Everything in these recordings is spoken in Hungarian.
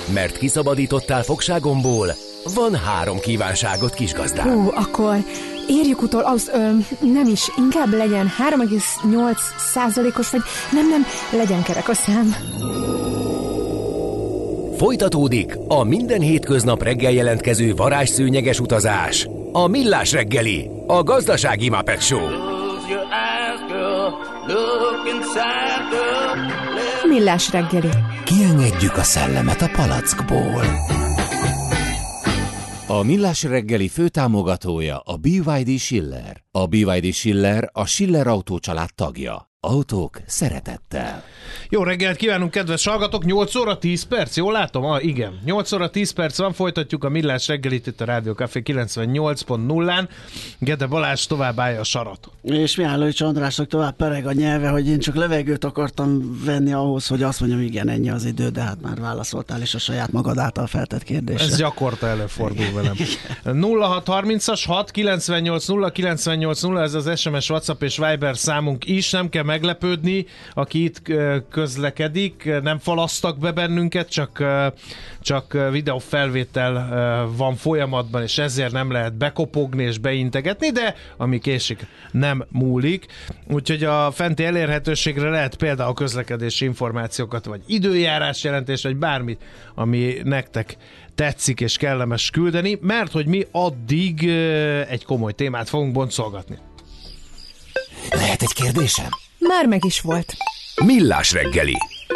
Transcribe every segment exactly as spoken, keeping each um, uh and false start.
Mert kiszabadítottál fogságomból, van három kívánságot, kisgazdám. Hú, akkor érjük utol, az ö, nem is, inkább legyen három egész nyolc százalékos, vagy nem, nem, legyen kerek a szám. Folytatódik a minden hétköznap reggel jelentkező varázsszőnyeges utazás. A Millás reggeli, a gazdasági Muppet Show. Millás reggeli. Kiengedjük a szellemet a palackból. A Millás reggeli főtámogatója a bé vé dé Schiller. A bé vé dé Schiller a Schiller Autó család tagja. Autók szeretettel. Jó reggelt kívánunk, kedves hallgatók! nyolc óra tíz perc, jól látom? Ah, igen. nyolc óra tíz perc van, folytatjuk a Millás reggelit itt a Rádió Café kilencvennyolc pont nullán. Gede Balázs tovább állja a sarat. És Mihálovics Andrásnak tovább pereg a nyelve, hogy én csak levegőt akartam venni ahhoz, hogy azt mondjam, igen, ennyi az idő, de hát már válaszoltál is a saját magad által feltett kérdésre. Ez gyakorta előfordul velem. nulla hat harmincas hat kilencvennyolc nulla kilencvennyolc nulla, ez az es em es, WhatsApp és Viber számunk is, nem kell meglepődni, aki itt közlekedik, nem falasztak be bennünket, csak, csak videófelvétel van folyamatban, és ezért nem lehet bekopogni és beintegetni, de ami késik, nem múlik. Úgyhogy a fenti elérhetőségre lehet például közlekedési információkat, vagy időjárás jelentés, vagy bármit, ami nektek tetszik és kellemes küldeni, mert hogy mi addig egy komoly témát fogunk boncolgatni. Lehet egy kérdésem? Már meg is volt. Millás reggeli.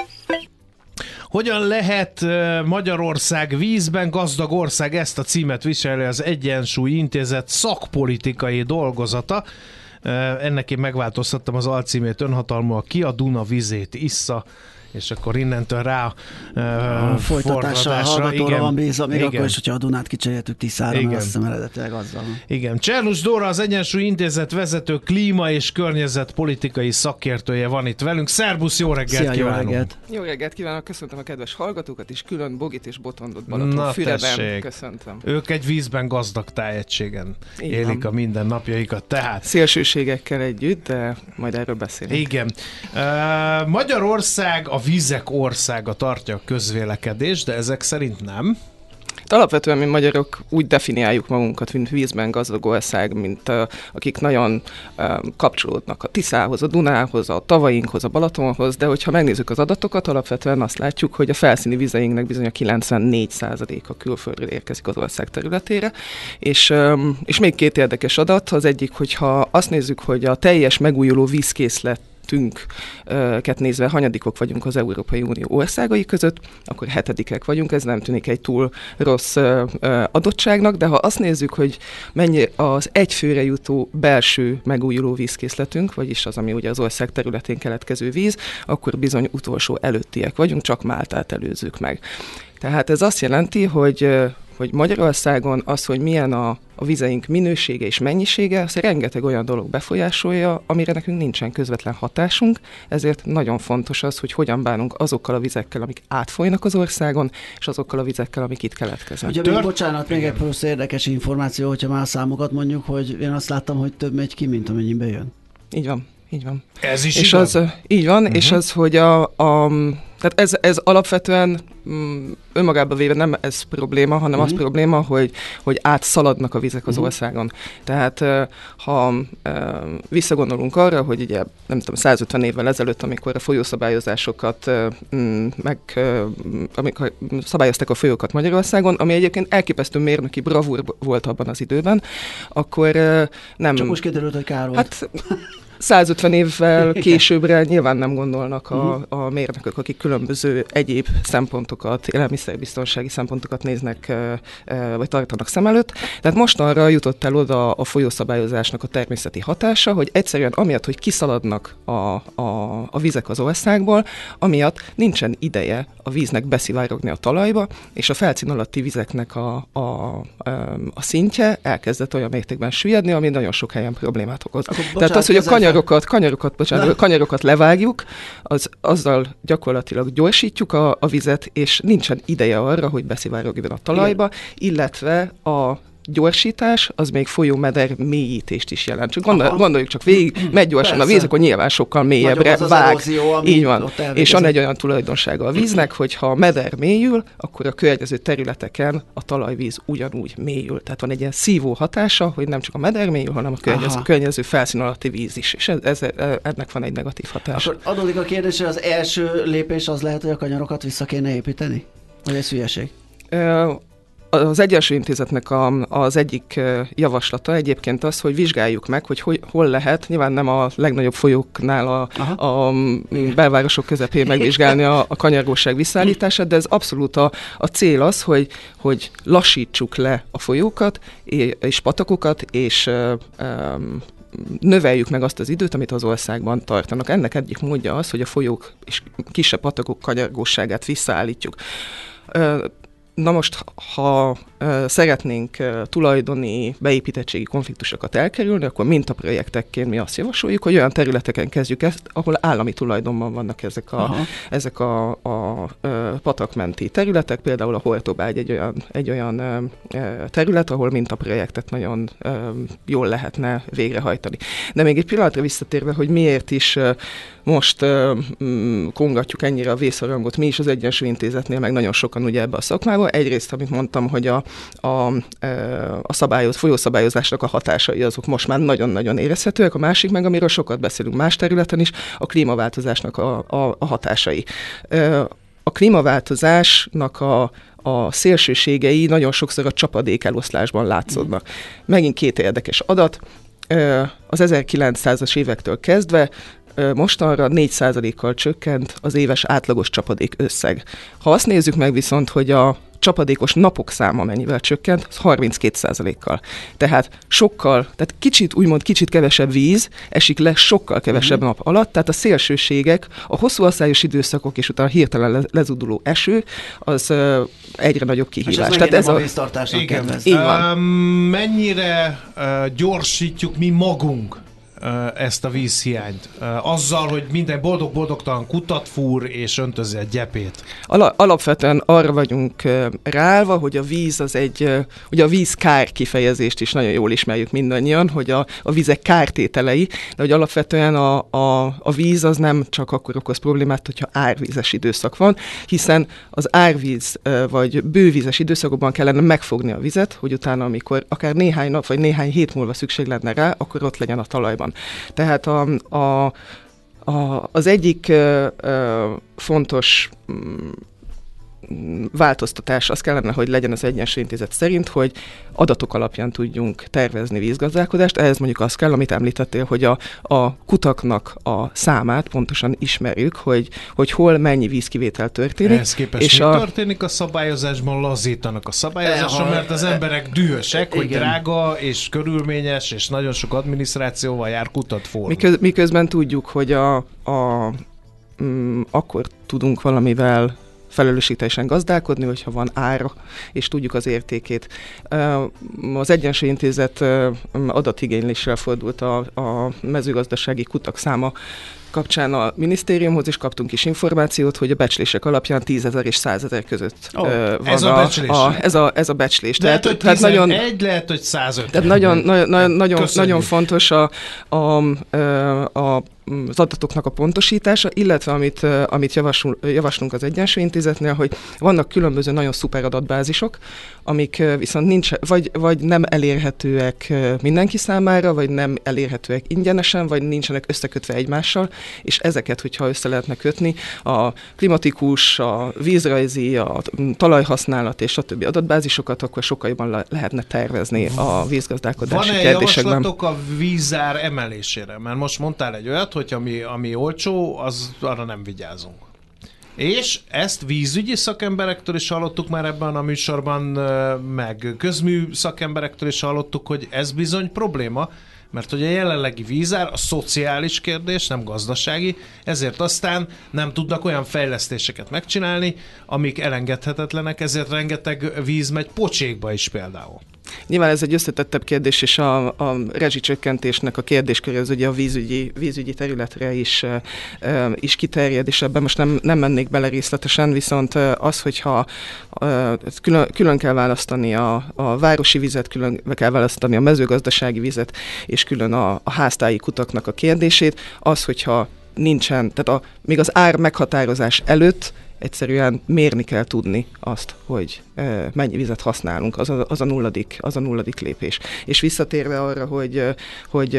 Hogyan lehet Magyarország vízben gazdag ország? Ezt a címet viseli az Egyensúly Intézet szakpolitikai dolgozata. Ennek én megváltoztattam az alcímét, önhatalmúak ki a Duna vizét issza, és akkor innentől rá uh, a folytatásra, a hallgatóra van bízva, még igen. Akkor is, hogyha a Dunát kicseréltük Tiszára, mert azt hiszem eredetileg azzal. Igen. Csernus Dóra, az Egyensúly Intézet vezető klíma- és környezetpolitikai szakértője van itt velünk. Szerbusz, jó reggelt Szia, kívánunk! Jó reggelt. Jó reggelt kívánok, köszöntöm a kedves hallgatókat, és külön Bogit és Botondot Balatonfüreden köszöntöm. Ők egy vízben gazdag tájegységen így élik van. A mindennapjaikat, tehát. Szélsőségekkel együtt, de majd erről beszélünk. Igen. Uh, Magyarország a vizek országa tartja a közvélekedés, de ezek szerint nem. Alapvetően mi magyarok úgy definiáljuk magunkat, mint vízben gazdag ország, mint uh, akik nagyon uh, kapcsolódnak a Tiszához, a Dunához, a tavainkhoz, a Balatonhoz, de hogyha megnézzük az adatokat, alapvetően azt látjuk, hogy a felszíni vizeinknek bizony a kilencvennégy százaléka külföldről érkezik az ország területére, és, um, és még két érdekes adat, az egyik, hogyha azt nézzük, hogy a teljes megújuló vízkészlet tünket nézve hanyadikok vagyunk az Európai Unió országai között, akkor hetedikek vagyunk, ez nem tűnik egy túl rossz adottságnak, de ha azt nézzük, hogy mennyi az egyfőre jutó belső megújuló vízkészletünk, vagyis az, ami ugye az ország területén keletkező víz, akkor bizony utolsó előttiek vagyunk, csak Máltát előzzük meg. Tehát ez azt jelenti, hogy hogy Magyarországon az, hogy milyen a, a vizeink minősége és mennyisége, az rengeteg olyan dolog befolyásolja, amire nekünk nincsen közvetlen hatásunk, ezért nagyon fontos az, hogy hogyan bánunk azokkal a vizekkel, amik átfolynak az országon, és azokkal a vizekkel, amik itt keletkeznek. Ugye még, bocsánat, még egy plusz érdekes információ, hogyha már számokat mondjuk, hogy én azt láttam, hogy több megy ki, mint amennyibe jön. Így van. Így van. Ez is és igaz? Az, így van, uh-huh. és az, hogy a, a tehát ez, ez alapvetően mm, önmagában véve nem ez probléma, hanem uh-huh. az probléma, hogy, hogy átszaladnak a vizek az uh-huh. országon. Tehát ha visszagondolunk arra, hogy ugye nem tudom, százötven évvel ezelőtt, amikor a folyószabályozásokat meg, amikor szabályozták a folyókat Magyarországon, ami egyébként elképesztő mérnöki bravúr volt abban az időben, akkor nem... Csak most kiderült, hogy kár volt. Hát, százötven évvel későbbre nyilván nem gondolnak a, a mérnökök, akik különböző egyéb szempontokat, élelmiszerbiztonsági szempontokat néznek, vagy tartanak szem előtt. Tehát mostanra jutott el oda a folyószabályozásnak a természeti hatása, hogy egyszerűen amiatt, hogy kiszaladnak a, a, a vizek az országból, amiatt nincsen ideje a víznek beszivárogni a talajba, és a felszín alatti vizeknek a, a, a szintje elkezdett olyan mértékben süllyedni, ami nagyon sok helyen problémát okoz. Akkor, bocsánat, tehát az, hogy a kanyarokat, kanyarokat, bocsánat, kanyarokat levágjuk, az, azzal gyakorlatilag gyorsítjuk a, a vizet, és nincsen ideje arra, hogy beszivárogjon a talajba, igen. illetve a gyorsítás, az még folyómeder mélyítést is jelent. Csak gondol, gondoljuk csak végig, megy gyorsan Persze. a víz, akkor nyilván sokkal mélyebbre az vág. Az erózió, így van. És van egy olyan tulajdonsága a víznek, hogy ha a meder mélyül, akkor a környező területeken a talajvíz ugyanúgy mélyül. Tehát van egy ilyen szívó hatása, hogy nem csak a meder mélyül, hanem a környező, környező felszín alatti víz is. És ez, ez, ennek van egy negatív hatása. Akkor adódik a kérdés, hogy az első lépés az lehet, hogy a kanyarokat vissza kéne építeni? Vagy ez hülyeség? Az Egyensúly Intézetnek a, az egyik javaslata egyébként az, hogy vizsgáljuk meg, hogy, hogy hol lehet, nyilván nem a legnagyobb folyóknál a, a belvárosok közepén megvizsgálni a, a kanyargóság visszaállítását, de ez abszolút a, a cél az, hogy, hogy lassítsuk le a folyókat és patakokat, és um, növeljük meg azt az időt, amit az országban tartanak. Ennek egyik módja az, hogy a folyók és kisebb patakok kanyargóságát visszaállítjuk. Na most, ha uh, szeretnénk uh, tulajdoni beépítettségi konfliktusokat elkerülni, akkor mintaprojektekként mi azt javasoljuk, hogy olyan területeken kezdjük ezt, ahol állami tulajdonban vannak ezek a, ezek a, a, a patakmenti területek, például a Hortobágy egy olyan, egy olyan uh, terület, ahol mintaprojektet nagyon uh, jól lehetne végrehajtani. De még egy pillanatra visszatérve, hogy miért is uh, most uh, um, kongatjuk ennyire a vészharangot, mi is az Egyensúly Intézetnél, meg nagyon sokan ugye ebbe a szakmába. Egyrészt, amit mondtam, hogy a, a, a szabályoz, folyószabályozásnak a hatásai azok most már nagyon-nagyon érezhetőek, a másik meg, amiről sokat beszélünk más területen is, a klímaváltozásnak a, a, a hatásai. A klímaváltozásnak a a szélsőségei nagyon sokszor a csapadék eloszlásban látszódnak. Megint két érdekes adat. Az ezerkilencszázas évektől kezdve mostanra négy százalékkal csökkent az éves átlagos csapadék összeg. Ha azt nézzük meg viszont, hogy a csapadékos napok száma mennyivel csökkent, az harminckét százalékkal. Tehát sokkal, tehát kicsit, úgymond kicsit kevesebb víz esik le sokkal kevesebb mm-hmm. nap alatt, tehát a szélsőségek, a hosszú asszályos időszakok és utána hirtelen le, lezuduló eső, az uh, egyre nagyobb kihívás. És tehát ez a víztartásnak igen. kell Így van. Uh, mennyire uh, gyorsítjuk mi magunk ezt a vízhiányt? Azzal, hogy minden boldog-boldogtalan kutat fúr és öntözi a gyepét. Al- alapvetően arra vagyunk ráállva, hogy a víz az egy, ugye a víz kár kifejezést is nagyon jól ismerjük mindannyian, hogy a, a vízek kártételei, de hogy alapvetően a, a, a víz az nem csak akkor okoz problémát, hogyha árvízes időszak van, hiszen az árvíz vagy bővízes időszakokban kellene megfogni a vizet, hogy utána, amikor akár néhány nap vagy néhány hét múlva szükség lenne rá, akkor ott legyen a talajban. Tehát a, a, a, az egyik ö, ö, fontos mm, változtatás az kellene, hogy legyen az Egyensúly Intézet szerint, hogy adatok alapján tudjunk tervezni vízgazdálkodást. Ehhez mondjuk az kell, amit említettél, hogy a, a kutaknak a számát pontosan ismerjük, hogy, hogy hol mennyi vízkivétel történik. Ehhez képest és mi a... történik a szabályozásban? Lazítanak a szabályozáson, mert az emberek dühösek, hogy drága és körülményes, és nagyon sok adminisztrációval jár kutatform. Miköz, miközben tudjuk, hogy a, a, mm, akkor tudunk valamivel felelősségteljesen gazdálkodni, hogyha van ára, és tudjuk az értékét. Az Egyensúly Intézet adatigényléssel fordult a, a mezőgazdasági kutak száma kapcsán a minisztériumhoz, is kaptunk is információt, hogy a becslések alapján tízezer és százezer között oh, uh, van ez a, a becslés. A, ez, a, ez a becslés. Lehet, tehát, hogy tizenegy, nagyon, lehet, hogy százötven. Tehát nagyon, nagyon, nagyon, nagyon, nagyon fontos a, a, a, a az adatoknak a pontosítása, illetve amit, amit javaslunk, javaslunk az Egyensúly Intézetnél, hogy vannak különböző nagyon szuper adatbázisok, amik viszont nincs, vagy, vagy nem elérhetőek mindenki számára, vagy nem elérhetőek ingyenesen, vagy nincsenek összekötve egymással, és ezeket, hogyha össze lehetne kötni, a klimatikus, a vízrajzi, a talajhasználat és stb. Adatbázisokat, akkor sokkal jobban le- lehetne tervezni a vízgazdálkodási Van-e kérdésekben. Van-e javaslatok a vízár emelésére? Mert most mondtál egy olyat, hogy ami, ami olcsó, az arra nem vigyázunk. És ezt vízügyi szakemberektől is hallottuk már ebben a műsorban, meg közmű szakemberektől is hallottuk, hogy ez bizony probléma, mert hogy a jelenlegi vízár a szociális kérdés, nem gazdasági, ezért aztán nem tudnak olyan fejlesztéseket megcsinálni, amik elengedhetetlenek, ezért rengeteg víz megy pocsékba is például. Nyilván ez egy összetettebb kérdés, és a, a rezsicsökkentésnek a kérdésköre az ugye a vízügyi, vízügyi területre is, uh, is kiterjed, és ebben most nem, nem mennék bele részletesen, viszont az, hogyha uh, külön, külön kell választani a, a városi vizet, külön kell választani a mezőgazdasági vizet, és külön a, a háztáji kutaknak a kérdését, az, hogyha nincsen, tehát a, még az ár meghatározás előtt egyszerűen mérni kell tudni azt, hogy e, mennyi vizet használunk, az a, az, a nulladik, az a nulladik lépés. És visszatérve arra, hogy, hogy,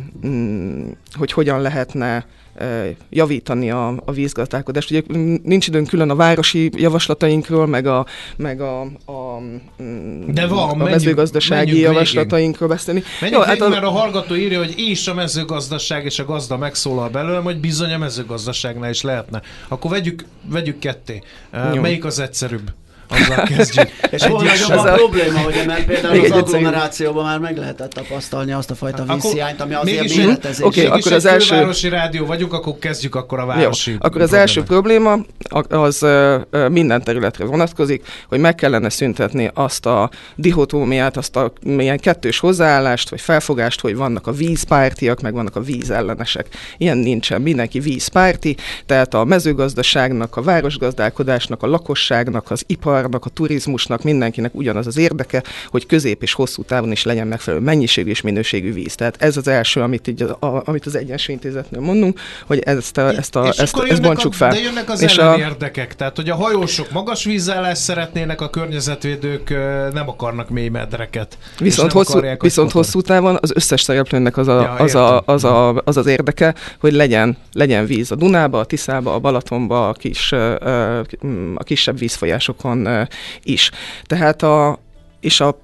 mm, hogy hogyan lehetne e, javítani a, a vízgazdálkodást. Ugye nincs időnk külön a városi javaslatainkról, meg a, meg a, a, De van, a menjünk, mezőgazdasági menjünk javaslatainkról beszélni. Menjünk Jó, végig, hát a... mert a hallgató írja, hogy és a mezőgazdaság és a gazda megszólal belőlem, hogy bizony a mezőgazdaságnál is lehetne. Akkor vegyük, vegyük ketté. Uh, melyik az egyszerűbb? Azzal kezdjük. És hol nagyobb a probléma, hogy mert például az agglomerációban már meg lehetett tapasztalni azt a fajta vízhiányt, ami azért méretezés. Oké, akkor az első fővárosi rádió vagyunk, akkor kezdjük akkor a városi. Jó, akkor az első probléma az minden területre vonatkozik, hogy meg kellene szüntetni azt a dihotómiát, azt a milyen kettős hozzáállást, vagy felfogást, hogy vannak a vízpártiak, meg vannak a vízellenesek. Ilyen nincsen. Mindenki vízpárti, tehát a mezőgazdaságnak, a városgazdálkodásnak, a lakosságnak, az ipar a turizmusnak, mindenkinek ugyanaz az érdeke, hogy közép és hosszú távon is legyen megfelelő mennyiségű és minőségű víz. Tehát ez az első, amit, így a, a, amit az Egyensúlyintézetnél mondunk, hogy ezt, a, ezt, a, ezt, ezt bontsuk fel. De jönnek az és elleni a... érdekek, tehát hogy a hajósok magas vízállást szeretnének, a környezetvédők nem akarnak mély medreket. Viszont, hosszú, viszont hosszú távon az összes szereplőnek az, a, ja, az, a, az, a, az az érdeke, hogy legyen, legyen víz a Dunába, a Tiszába, a Balatonba, a, kis, a kisebb vízfolyásokon is. Tehát a, és a,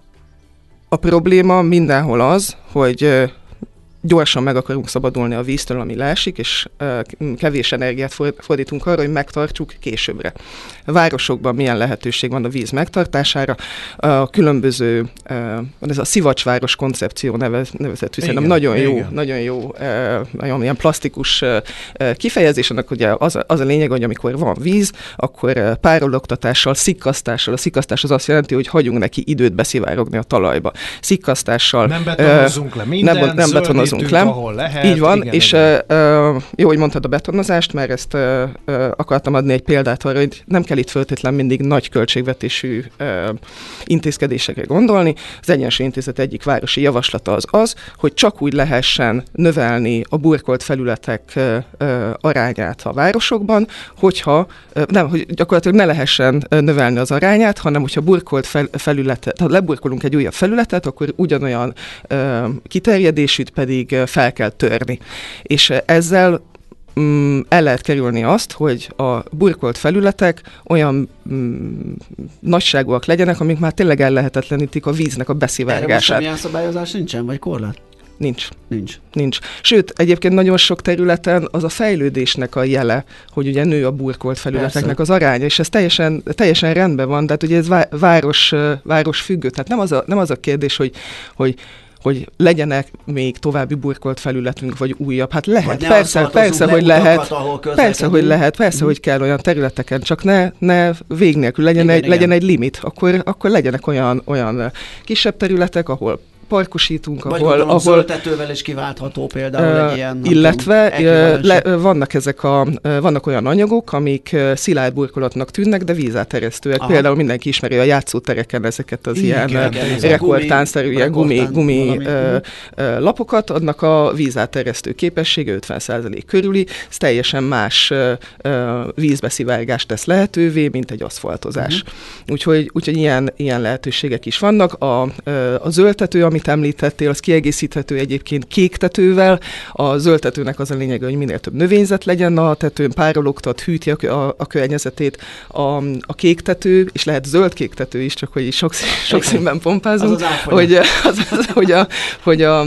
a probléma mindenhol az, hogy gyorsan meg akarunk szabadulni a víztől, ami leesik, és uh, kevés energiát fordítunk arra, hogy megtartsuk későbbre. A városokban milyen lehetőség van a víz megtartására? A különböző, uh, ez a szivacsváros koncepció nevez, nevezetű, szerintem nagyon jó, igen. nagyon jó, uh, nagyon ilyen plastikus uh, kifejezés, annak ugye az, az a lényeg, hogy amikor van víz, akkor uh, párologtatással, szikkasztással, a szikkasztás az azt jelenti, hogy hagyunk neki időt beszivárogni a talajba. Szikkasztással nem betonozunk uh, le mindent, nem, nem betonozunk le. Lehet, így van, igen, és igen. Uh, jó, hogy mondtad a betonozást, mert ezt uh, uh, akartam adni egy példát arra, hogy nem kell itt feltétlen mindig nagy költségvetésű uh, intézkedésekre gondolni. Az Egyensúlyintézet egyik városi javaslata az az, hogy csak úgy lehessen növelni a burkolt felületek uh, uh, arányát a városokban, hogyha uh, nem, hogy gyakorlatilag ne lehessen uh, növelni az arányát, hanem hogyha burkolt fel, felületet, ha leburkolunk egy újabb felületet, akkor ugyanolyan uh, kiterjedésűt pedig fel kell törni. És ezzel mm, el lehet kerülni azt, hogy a burkolt felületek olyan mm, nagyságúak legyenek, amik már tényleg ellehetetlenítik a víznek a beszivárgását. Erre most semmilyen szabályozás nincsen, vagy korlát? Nincs. Nincs. Nincs. Sőt, egyébként nagyon sok területen az a fejlődésnek a jele, hogy ugye nő a burkolt felületeknek Persze. az aránya, és ez teljesen, teljesen rendben van, tehát ugye ez város, város függő. Tehát nem az a, nem az a kérdés, hogy, hogy hogy legyenek még további burkolt felületünk, vagy újabb. Hát lehet, persze, persze, hogy lehet, persze, hogy lehet, persze, mm. hogy kell olyan területeken, csak ne, ne vég nélkül legyen, igen, egy, igen. legyen egy limit, akkor, akkor legyenek olyan, olyan kisebb területek, ahol parkosítunk, vagy ahol... ahol zöldtetővel is kiváltható például uh, egy ilyen... Illetve uh, le, vannak ezek a, uh, vannak olyan anyagok, amik uh, szilárd burkolatnak tűnnek, de vízáteresztőek. Aha. Például mindenki ismeri a játszótereken ezeket az igen, ilyen rekordtánszerű, ilyen gumi, gumi uh, uh, lapokat, annak a vízáteresztő képessége ötven százalék körüli, ez teljesen más uh, uh, vízbeszivárgást tesz lehetővé, mint egy aszfaltozás. Uh-huh. Úgyhogy, úgyhogy ilyen, ilyen lehetőségek is vannak. A, uh, a zöldtető, amit említettél, az kiegészíthető egyébként kéktetővel. A zöldtetőnek az a lényeg, hogy minél több növényzet legyen a tetőn, párologtat, hűti a, a, a környezetét. A, a kéktető, és lehet zöld kéktető is, csak hogy sok, sok színben pompázunk, az az hogy, az, az, hogy, a, hogy a,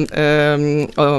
a, a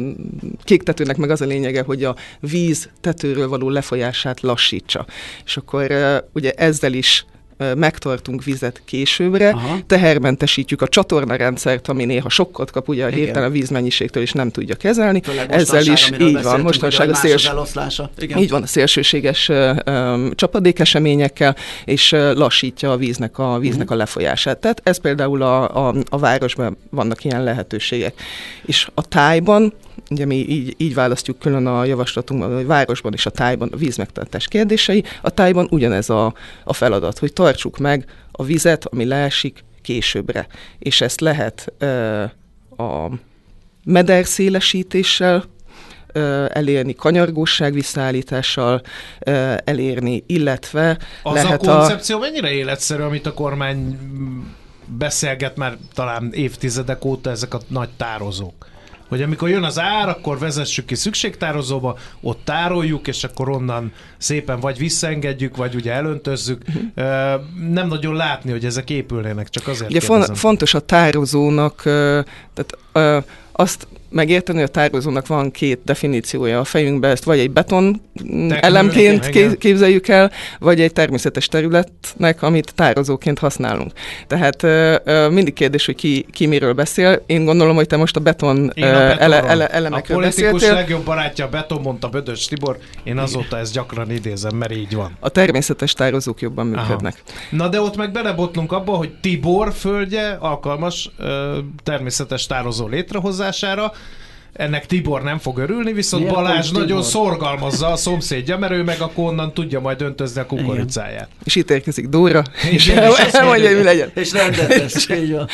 kéktetőnek meg az a lényege, hogy a víz tetőről való lefolyását lassítsa. És akkor ugye ezzel is megtartunk vizet későbbre, aha. tehermentesítjük a csatornarendszert, ami néha sokkot kap ugye a hirtelen vízmennyiségtől, és nem tudja kezelni. Ezzel is így van, mostanság a széls... így van a szélsőséges um, csapadékeseményekkel, és uh, lassítja a víznek a, víznek uh-huh. a lefolyását. Tehát ez például a, a, a városban vannak ilyen lehetőségek. És a tájban, ugye mi így, így választjuk külön a javaslatunkban, hogy városban és a tájban a vízmegtartás kérdései, a tájban ugyanez a, a feladat, hogy tartsuk meg a vizet, ami leesik későbbre. És ezt lehet ö, a mederszélesítéssel ö, elérni, kanyargósság visszaállítással ö, elérni, illetve az lehet a koncepció a... mennyire életszerű, amit a kormány beszélget már talán évtizedek óta, ezek a nagy tározók? Hogy amikor jön az ár, akkor vezessük ki szükségtározóba, ott tároljuk, és akkor onnan szépen vagy visszaengedjük, vagy ugye elöntözzük. Uh-huh. Nem nagyon látni, hogy ezek épülnének, csak azért ugye kérdezem. Fontos a tározónak, tehát azt megérteni, hogy a tározónak van két definíciója a fejünkben, ezt vagy egy beton Technő, elemként igen, képzeljük el, vagy egy természetes területnek, amit tározóként használunk. Tehát mindig kérdés, hogy ki, ki miről beszél. Én gondolom, hogy te most a beton a ele, ele, elemekről beszéltél. A politikus legjobb barátja a beton, mondta Bödös Tibor. Én azóta ezt gyakran idézem, mert így van. A természetes tározók jobban működnek. Aha. Na de ott meg belebotlunk abba, hogy Tibor földje alkalmas természetes tározó létrehozására. Ennek Tibor nem fog örülni, viszont miért Balázs nagyon Tibor? Szorgalmazza a szomszédja, mert ő meg akkor onnan tudja majd öntözni a kukoricáját. És itt érkezik Dóra, és elmondja, hogy mi legyen. És rendet így van.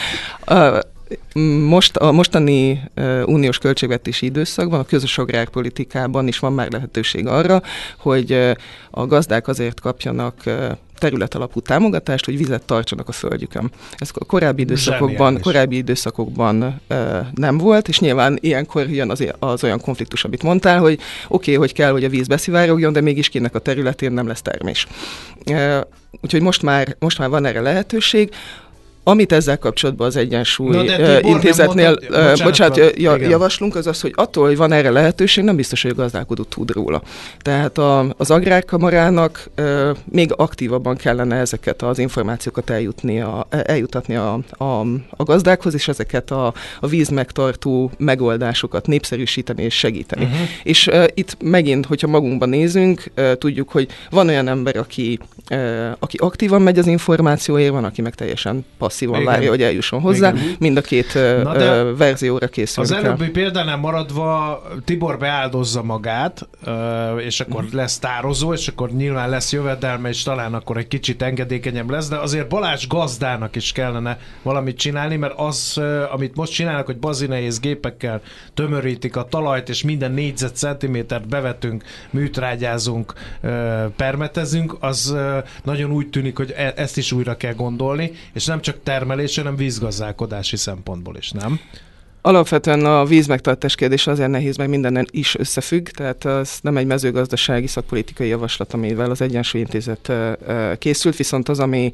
Most a mostani uh, uniós költségvetési időszakban, a közös agrárpolitikában is van már lehetőség arra, hogy uh, a gazdák azért kapjanak uh, területalapú támogatást, hogy vizet tartsanak a földjükön. Ez a korábbi időszakokban, korábbi időszakokban uh, nem volt, és nyilván ilyenkor jön az, az olyan konfliktus, amit mondtál, hogy oké, okay, hogy kell, hogy a víz beszivárogjon, de mégis kinek a területén nem lesz termés. Uh, úgyhogy most már, most már van erre lehetőség. Amit ezzel kapcsolatban az Egyensúly uh, intézetnél mondtad, uh, bocsánat, bocsánat, ja, javaslunk, az az, hogy attól, hogy van erre lehetőség, nem biztos, hogy a gazdálkodó tud róla. Tehát a, az Agrárkamarának uh, még aktívabban kellene ezeket az információkat eljutni a, eljutatni a, a, a gazdákhoz, és ezeket a, a vízmegtartó megoldásokat népszerűsíteni és segíteni. Uh-huh. És uh, itt megint, hogyha magunkban nézünk, uh, tudjuk, hogy van olyan ember, aki, uh, aki aktívan megy az információért, van, aki meg teljesen passzívan várja, hogy eljusson hozzá. Igen. Mind a két uh, verzióra készülünk. Az előbbi példánál maradva Tibor beáldozza magát, uh, és akkor mm. lesz tározó, és akkor nyilván lesz jövedelme, és talán akkor egy kicsit engedékenyebb lesz, de azért Balázs gazdának is kellene valamit csinálni, mert az, uh, amit most csinálnak, hogy bazinehéz gépekkel tömörítik a talajt, és minden négyzetcentimétert bevetünk, műtrágyázunk, uh, permetezünk, az uh, nagyon úgy tűnik, hogy e- ezt is újra kell gondolni, és nem csak termelés, hanem vízgazdálkodási szempontból is, nem? Alapvetően a vízmegtartás kérdés azért nehéz, meg mindenen is összefügg, tehát ez nem egy mezőgazdasági szakpolitikai javaslat, amivel az Egyensúly Intézet készült, viszont az, ami,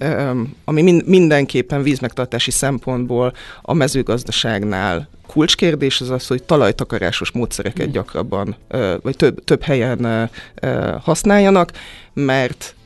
ami mindenképpen vízmegtartási szempontból a mezőgazdaságnál kulcskérdés, az az, hogy talajtakarásos módszereket gyakrabban, vagy több, több helyen használjanak, mert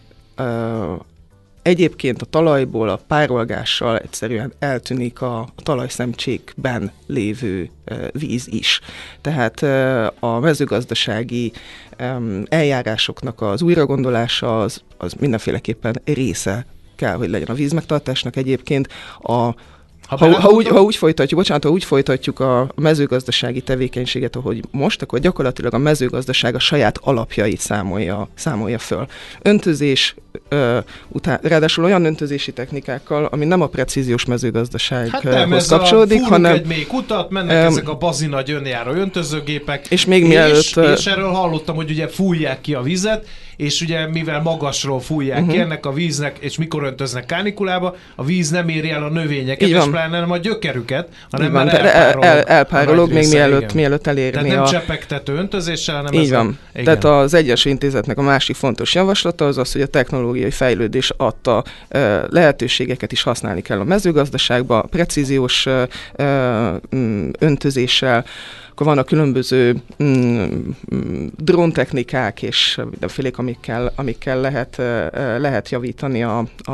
egyébként a talajból a párolgással egyszerűen eltűnik a, a talajszemcsékben lévő e, víz is. Tehát e, a mezőgazdasági e, eljárásoknak az újragondolása az, az mindenféleképpen része kell, hogy legyen a vízmegtartásnak. Egyébként a Ha, ha, ha, úgy, ha úgy folytatjuk, bocsánat, ha úgy folytatjuk a mezőgazdasági tevékenységet, ahogy most, akkor gyakorlatilag a mezőgazdaság a saját alapjait számolja, számolja föl. Öntözés, ö, után, ráadásul olyan öntözési technikákkal, ami nem a precíziós mezőgazdasághoz hát nem, kapcsolódik, hanem... egy még utat, mennek um, ezek a bazinagy önjáró öntözőgépek, és, még és, mielőtt, és erről hallottam, hogy ugye fújják ki a vizet, és ugye mivel magasról fújják uh-huh. ki ennek a víznek, és mikor öntöznek kánikulába, a víz nem éri el a növényeket, és pláne nem a gyökerüket, hanem van, már elpárolog. El, elpárolog még mielőtt, mielőtt elérni. Tehát nem a... csepegtető öntözéssel, hanem így ez van. A... Tehát az Egyensúly Intézetnek a másik fontos javaslata az az, hogy a technológiai fejlődés adta uh, lehetőségeket is használni kell a mezőgazdaságba, precíziós uh, öntözéssel, akkor vannak különböző mm, dróntechnikák és mindenfélék, amikkel, amikkel lehet, lehet javítani a, a,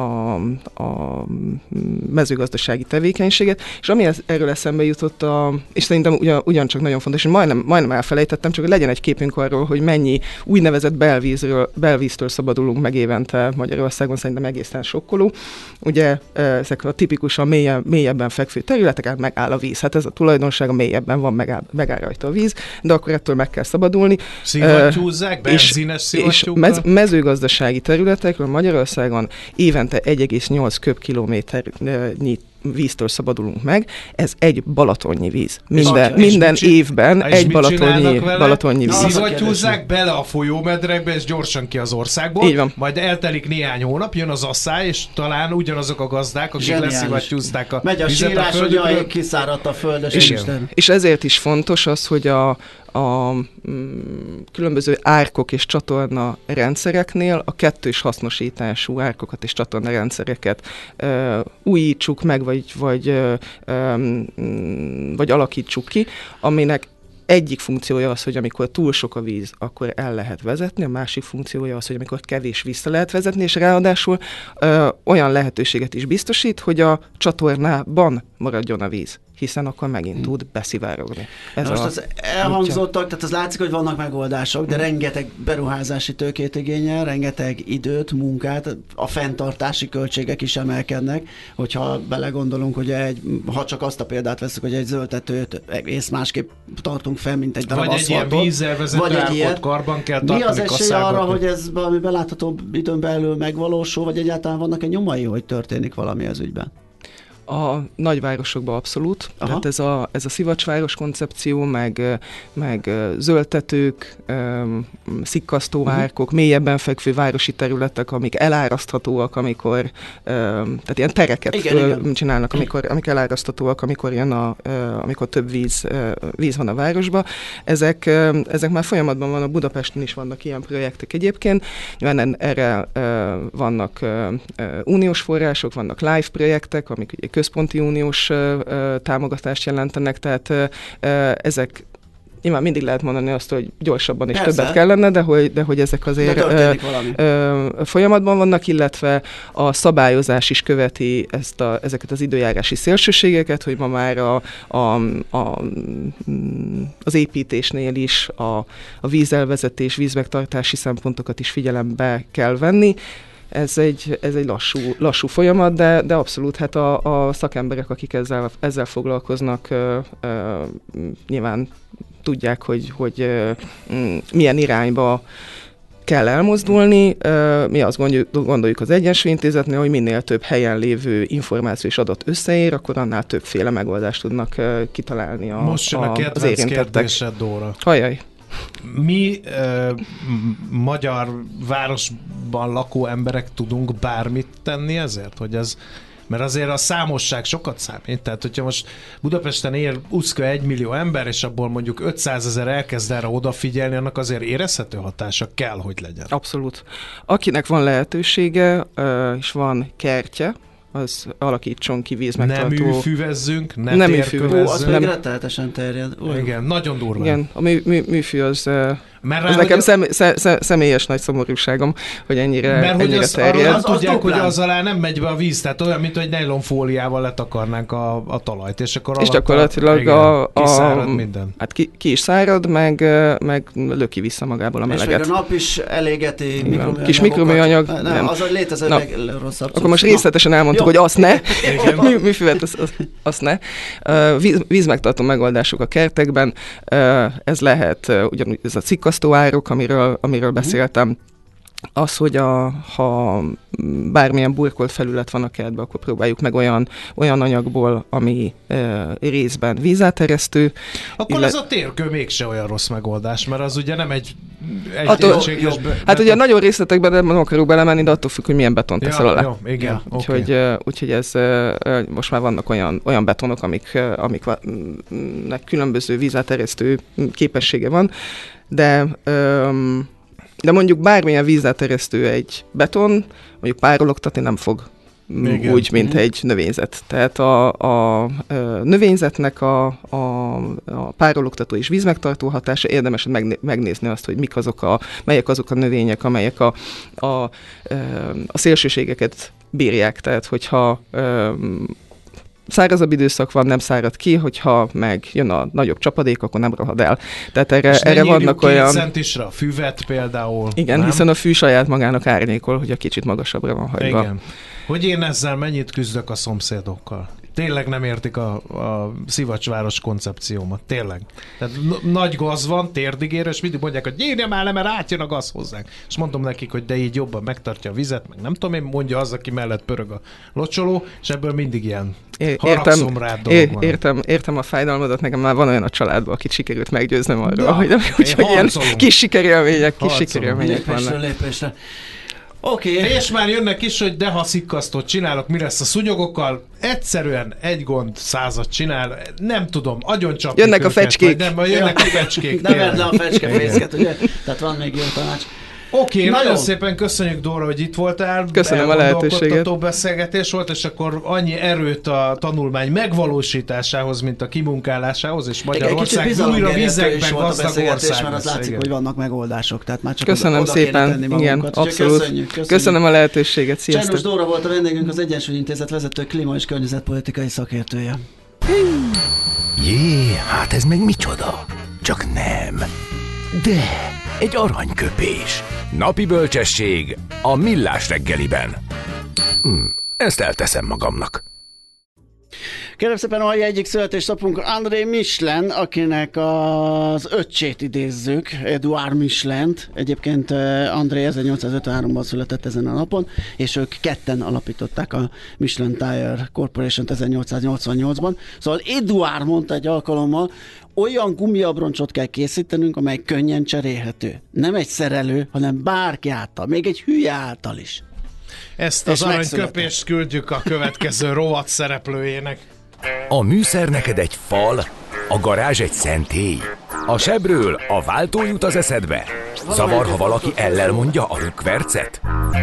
a mezőgazdasági tevékenységet, és ami ez, erről eszembe jutott, a, és szerintem ugyan, ugyancsak nagyon fontos, és majdnem, majdnem elfelejtettem, csak hogy legyen egy képünk arról, hogy mennyi úgynevezett belvízről, belvíztől szabadulunk meg évente Magyarországon, szerintem egészen sokkoló. Ugye ezek a tipikusan mélyebb, mélyebben fekvő területeken megáll a víz. Hát ez a tulajdonság, a mélyebben van, megáll, megáll rajta a víz, de akkor ettől meg kell szabadulni. Szivattyúzzák, benzines szivattyúkkal? És mez, mezőgazdasági területekről Magyarországon évente egy egész nyolc köbkilométernyi víztől szabadulunk meg, ez egy balatonnyi víz. Minden, és minden mit, évben egy balatonnyi, vele? balatonnyi víz. Szivattyúzzák bele a folyómedrekbe, és gyorsan ki az országból. Így van. Majd eltelik néhány hónap, jön az asszály, és talán ugyanazok a gazdák, akik Zseniális. leszivattyúzták a Megy a vizet sírás, a földről. hogy kiszáradt a föld, és, és ezért is fontos az, hogy a, a mm, különböző árkok és csatorna rendszereknél a kettős hasznosítású árkokat és csatorna rendszereket ö, újítsuk meg, vagy, vagy, ö, ö, vagy alakítsuk ki, aminek egyik funkciója az, hogy amikor túl sok a víz, akkor el lehet vezetni, a másik funkciója az, hogy amikor kevés vissza lehet vezetni, és ráadásul ö, olyan lehetőséget is biztosít, hogy a csatornában maradjon a víz, hiszen akkor megint tud beszivárogni. Ez most a az elhangzottak, tehát az látszik, hogy vannak megoldások, de rengeteg beruházási tőkét igényel, rengeteg időt, munkát, a fenntartási költségek is emelkednek, hogyha belegondolunk, hogy egy, ha csak azt a példát veszük, hogy egy zöldtetőt egész másképp tartunk fel, mint egy darab vagy aszfaltot. Egy ilyen vízzel vezető árkot karban kell tartani. Mi az esély arra, hogy ez valami belátható időn belül megvalósul, vagy egyáltalán vannak-e nyomai, hogy történik valami az ügyben? A nagyvárosokban abszolút. Aha. Tehát ez a, ez a szivacsváros koncepció, meg, meg zöldtetők, szikkasztó árkok, uh-huh. mélyebben fekvő városi területek, amik eláraszthatóak, amikor, tehát ilyen tereket igen, föl igen. csinálnak, amikor, amik eláraszthatóak, amikor, jön a, amikor több víz, víz van a városban. Ezek, ezek már folyamatban vannak, Budapesten is vannak ilyen projektek egyébként. Nyilván erre vannak uniós források, vannak live projektek, amik ugye központi uniós uh, támogatást jelentenek, tehát uh, ezek nyilván mindig lehet mondani azt, hogy gyorsabban és Persze. többet kellene, de hogy, de hogy ezek azért uh, uh, folyamatban vannak, illetve a szabályozás is követi ezt a, ezeket az időjárási szélsőségeket, hogy ma már a, a, a, az építésnél is a, a vízelvezetés, vízmegtartási szempontokat is figyelembe kell venni. Ez egy, ez egy lassú, lassú folyamat, de, de abszolút hát a, a szakemberek, akik ezzel, ezzel foglalkoznak, ö, ö, nyilván tudják, hogy, hogy ö, milyen irányba kell elmozdulni. Ö, mi azt gondoljuk, gondoljuk az Egyensúly Intézetnél, hogy minél több helyen lévő információ és adat összeér, akkor annál többféle megoldást tudnak ö, kitalálni a, Most jön a, a az érintettek. Kérdésed, Dóra. Hajjaj. Mi ö, magyar városban lakó emberek tudunk bármit tenni ezért, hogy ez, mert azért a számosság sokat számít, tehát hogyha most Budapesten él uszka egy millió ember, és abból mondjuk ötszázezer elkezd erre odafigyelni, annak azért érezhető hatása kell, hogy legyen. Abszolút. Akinek van lehetősége, és van kertje, az alakítson ki vízmegtartó. Nem műfüvezzünk, ne nem térkövezzünk. Ó, az még rettenetesen terjed. Úgy. Igen, nagyon durván. Igen, a mű, mű, műfű az... Mert ez nekem szem, szem, szem, személyes nagy szomorúságom, hogy ennyire, mert ennyire hogy terjed. Mert hogy tudják, hogy az alá nem megy be a víz, tehát olyan, mint hogy nejlonfóliával letakarnánk a, a talajt, és akkor és gyakorlatilag igen, a, a, kiszárad minden. Hát ki, ki is szárad, meg, meg löki vissza magából a meleget. És még a nap is elégeti mikroműanyagokat. Kis mikroműanyag. Nem, nem, az a létező na, legrosszabb. Akkor most részletesen elmondtuk, hogy azt ne, műfüvet, azt, azt, azt ne. Víz, vízmegtartó megoldások a kertekben, ez lehet ugyanúgy ez a cikkasztó árok, amiről amiről beszéltem, az, hogy a, ha bármilyen burkolt felület van a kertben, akkor próbáljuk meg olyan, olyan anyagból, ami e, részben vízáteresztő. Akkor illet... ez a térkő mégse olyan rossz megoldás, mert az ugye nem egy, egy attól, egységes... Be, hát ugye nagyon részletekben nem akarok belemenni, de attól függ, hogy milyen betont ja, teszel alá. Jó, igen, ja, úgyhogy, okay. úgyhogy ez most már vannak olyan, olyan betonok, amik, amiknek különböző vízáteresztő képessége van, de De mondjuk bármilyen vízáteresztő egy beton, mondjuk párologtatni nem fog. Igen. Úgy, mint mm. egy növényzet. Tehát a, a, a növényzetnek a, a, a párologtató és vízmegtartó hatása, érdemes megnézni azt, hogy mik azok a, melyek azok a növények, amelyek a, a, a szélsőségeket bírják. Tehát, hogyha szárazabb időszak van, nem szárad ki, hogyha meg jön a nagyobb csapadék, akkor nem rohad el. Tehát erre, erre vannak olyan... centisre a füvet például. Igen, nem? Hiszen a fű saját magának árnyékol, hogy a kicsit magasabbra van hagyva. Igen. Hogy én ezzel mennyit küzdök a szomszédokkal? Tényleg nem értik a, a szivacsváros koncepciómat. Tényleg. Tehát n- nagy gaz van, térdigérő, és mindig mondják, hogy gyere már le, mert átjön a gaz hozzánk. És mondom nekik, hogy de így jobban megtartja a vizet, meg nem tudom én, mondja az, aki mellett pörög a locsoló, és ebből mindig ilyen é- haragszom rád dolog é- van. Értem, értem a fájdalmadat, nekem már van olyan a családban, akit sikerült meggyőznöm arról, hogy, hogy ilyen kis sikerélmények, kis sikerélmények vannak. Lépésre, lépésre. Oké. Okay. És már jönnek is, hogy de ha szikkasztót csinálok, mi lesz a szúnyogokkal? Egyszerűen egy gond százat csinál, nem tudom, agyoncsapni. Jönnek őket, a fecskék. Nem, jönnek a fecskék. Nem vedd le a fecskefészket, ugye? Tehát van még jó tanács. Oké, okay, nagyon jó. Szépen köszönjük, Dóra, hogy itt voltál. Köszönöm a lehetőséget. Beszélgetés volt, és akkor annyi erőt a tanulmány megvalósításához, mint a kimunkálásához, és Magyarország újra vizekben gazdag ország. Mert az látszik, igen. hogy vannak megoldások. Tehát már csak köszönöm oda szépen, igen, abszolút. Köszönjük, köszönjük. Köszönöm a lehetőséget, sziasztok. Csernus Dóra volt a vendégünk, az Egyensúly Intézet vezető klíma- és környezetpolitikai szakértője. Jé, hát ez meg micsoda? Csak nem. De egy aranyköpés. Napi bölcsesség a Millás reggeliben. Hm, ezt elteszem magamnak. Kérem szépen, a mai egyik születésnapunk André Michelin, akinek az öccsét idézzük, Edouard Michelint. Egyébként André ezernyolcszázötvenháromban született ezen a napon, és ők ketten alapították a Michelin Tire Corporation-t ezernyolcszáznyolcvannyolcban. Szóval Edouard mondta egy alkalommal, olyan gumiabroncsot kell készítenünk, amely könnyen cserélhető. Nem egy szerelő, hanem bárki által, még egy hülye által is. Ezt az aranyköpést küldjük a következő rovat szereplőjének. A műszer neked egy fal, a garázs egy szentély. A sebről a váltó jut az eszedbe. Zavar, ha valaki ellel mondja a rükvercet?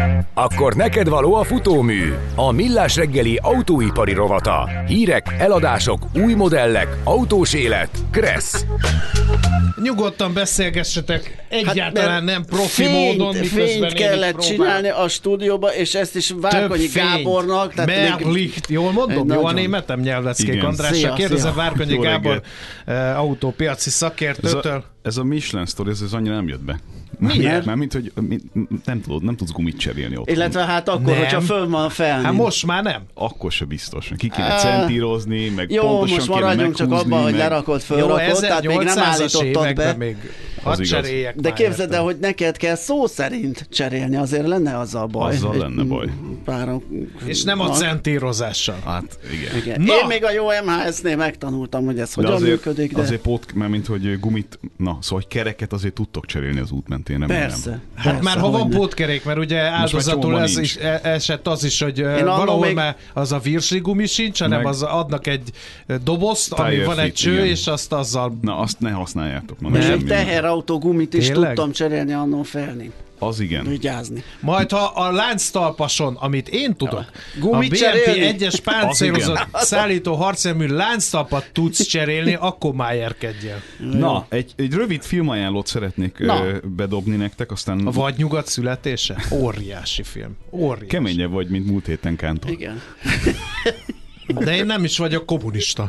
Akkor neked való a futómű, a Millás reggeli autóipari rovata. Hírek, eladások, új modellek, autós élet, Kressz. Nyugodtan beszélgessetek, egyáltalán hát, nem profi fényt, módon, miközben fényt kellett csinálni a stúdióba, és ezt is Várkonyi Gábornak. Merlicht, jól mondom? Jó a németem nyelvleckék, Andrással. Kérdezem Várkonyi Gábor uh, autópiaci szakértőtől. Ez a Michelin sztori, ez, ez annyira nem jött be. Miért? Mert mint, hogy nem, tudod, nem tudsz gumit cserélni ott. Illetve hát akkor, nem. hogyha föl van felni. Hát most már nem. Akkor se biztos. Ki kéne centírozni, meg jó, pontosan most maradjunk csak abban, meg... hogy lerakod, fölrakod, tehát még nem állítottad be. Még cseréljek de képzeld el, hogy neked kell szó szerint cserélni, azért lenne az a baj. Azzal lenne baj. Páron... És nem a centírozással. Hát igen. igen. Én még a jó em há es-nél megtanultam, hogy ez de hogyan azért, működik. De... Azért pot, mert mint hogy gumit, na, szóval hogy kereket azért tudtok cserélni az út mentén, nem? Persze. Nem. Hát persze, már ha van pótkerék, mert ugye áldozatul ez is, esett az is, hogy én valahol még... már az a virsli gumi sincs, hanem meg... az adnak egy dobozt, ami van egy cső, igen. és azt azzal... Na, azt ne használjátok. Egy teherautó gumit is tényleg? Tudtam cserélni annól felni. Az igen. Vigyázni. Majd ha a lánctalpason, amit én tudok, a, a bé em pé egyes páncélozott szállító harcjármű lánctalpat tudsz cserélni, akkor májerkedjél. Na, egy, egy rövid filmajánlót szeretnék ö, bedobni nektek, aztán... A Vadnyugat születése? Óriási film. Óriási. Keményebb vagy, mint múlt héten Kántor. Igen. De én nem is vagyok kommunista.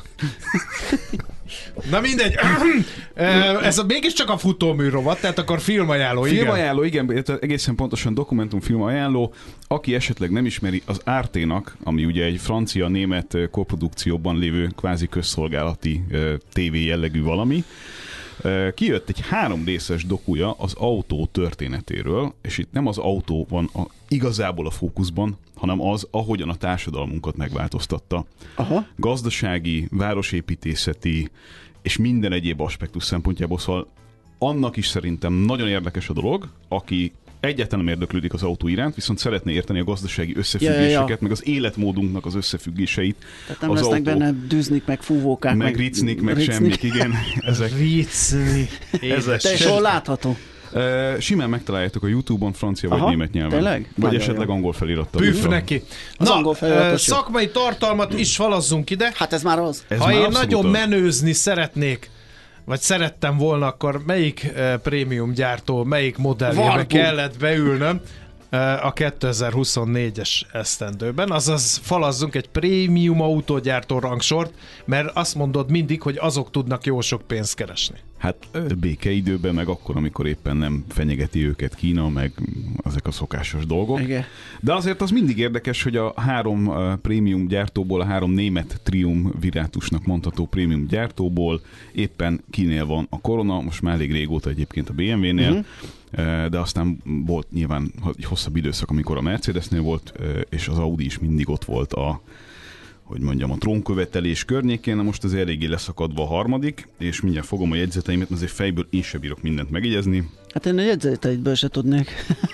Na mindegy, ez a, mégiscsak a futómű rovat, tehát akkor filmajánló, igen? Filmajánló, igen, egészen pontosan dokumentumfilm ajánló. Aki esetleg nem ismeri, az á té é-nak, ami ugye egy francia-német koprodukcióban lévő kvázi közszolgálati tévé jellegű valami, kijött egy három részes dokuja az autó történetéről, és itt nem az autó van a, igazából a fókuszban, hanem az, ahogyan a társadalmunkat megváltoztatta. Aha. Gazdasági, városépítészeti és minden egyéb aspektus szempontjából, szóval annak is szerintem nagyon érdekes a dolog, aki egyáltalán nem érdeklődik az autó iránt, viszont szeretné érteni a gazdasági összefüggéseket, ja, ja, ja. meg az életmódunknak az összefüggéseit. Tehát nem az lesznek autó... benne düznik, meg fúvókák, meg... Meg ricnik, meg ricnik. Semmik, igen. Ezek... Ricni. Ezek... Te is hol látható? Uh, simán megtaláljátok a YouTube-on francia vagy Aha, német nyelven. Tényleg? Vagy Nagyon esetleg jó. angol felirattal. Püf neki. Az Na, angol feliratos jó. szakmai tartalmat is falazzunk ide. Hát ez már az. Ez Ha már én abszolút nagyon az. menőzni szeretnék, vagy szerettem volna, akkor melyik uh, prémium gyártó, melyik modelljébe Warburg. kellett beülnöm uh, a kétezer-huszonnégyes esztendőben, azaz falazzunk egy prémium autógyártó rangsort, mert azt mondod mindig, hogy azok tudnak jó sok pénzt keresni. Hát békeidőben, meg akkor, amikor éppen nem fenyegeti őket Kína, meg ezek a szokásos dolgok. Igen. De azért az mindig érdekes, hogy a három uh, prémium gyártóból, a három német triumvirátusnak mondható prémium gyártóból éppen kinél van a Corona, most már elég régóta egyébként a bé em vé-nél, uh-huh. de aztán volt nyilván egy hosszabb időszak, amikor a Mercedesnél volt, és az Audi is mindig ott volt a hogy mondjam, a trónkövetelés környékén, na most az eléggé leszakadva a harmadik, és mindjárt fogom a jegyzeteimet, azért fejből én sem bírok mindent megjegyezni. Hát én a jegyzeteidből se tudnék.